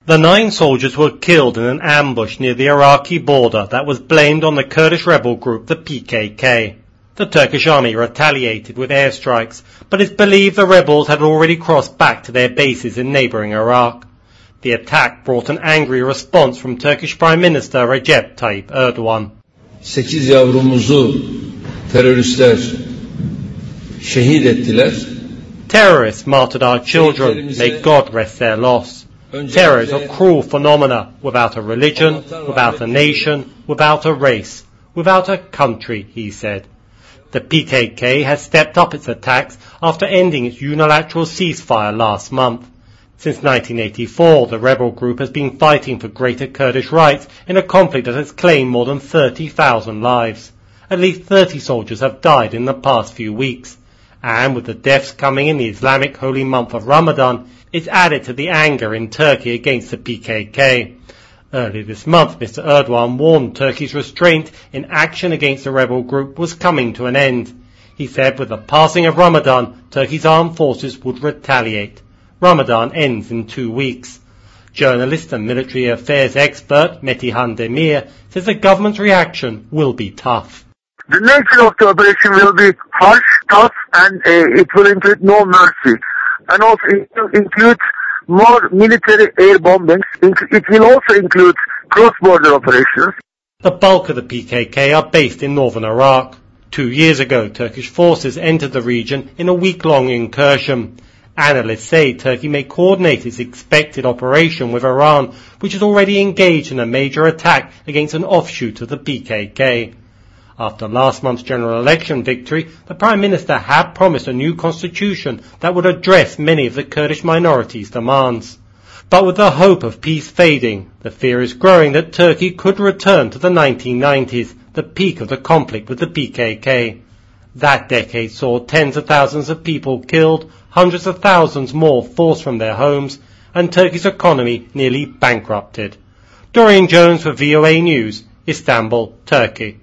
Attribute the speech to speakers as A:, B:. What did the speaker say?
A: The 9 soldiers were killed in an ambush near the Iraqi border that was blamed on the Kurdish rebel group, the PKK. The Turkish army retaliated with airstrikes, but it's believed the rebels had already crossed back to their bases in neighbouring Iraq. The attack brought an angry response from Turkish Prime Minister Recep Tayyip Erdogan.
B: 8 yavrumuzu teröristler şehit ettiler.
A: Terrorists martyred our children. May God rest their loss. Terror is a cruel phenomena without a religion, without a nation, without a race, without a country, he said. The PKK has stepped up its attacks after ending its unilateral ceasefire last month. Since 1984, the rebel group has been fighting for greater Kurdish rights in a conflict that has claimed more than 30,000 lives. At least 30 soldiers have died in the past few weeks. And with the deaths coming in the Islamic holy month of Ramadan, it's added to the anger in Turkey against the PKK. Earlier this month, Mr. Erdogan warned Turkey's restraint in action against the rebel group was coming to an end. He said with the passing of Ramadan, Turkey's armed forces would retaliate. Ramadan ends in 2 weeks. Journalist and military affairs expert Metihan Demir says the government's reaction will be tough.
C: The nature of the operation will be harsh, tough, and it will include no mercy. And also it will include more military air bombings. It will also include cross-border operations.
A: The bulk of the PKK are based in northern Iraq. 2 years ago, Turkish forces entered the region in a week-long incursion. Analysts say Turkey may coordinate its expected operation with Iran, which is already engaged in a major attack against an offshoot of the PKK. After last month's general election victory, the Prime Minister had promised a new constitution that would address many of the Kurdish minorities' demands. But with the hope of peace fading, the fear is growing that Turkey could return to the 1990s, the peak of the conflict with the PKK. That decade saw tens of thousands of people killed, hundreds of thousands more forced from their homes, and Turkey's economy nearly bankrupted. Dorian Jones for VOA News, Istanbul, Turkey.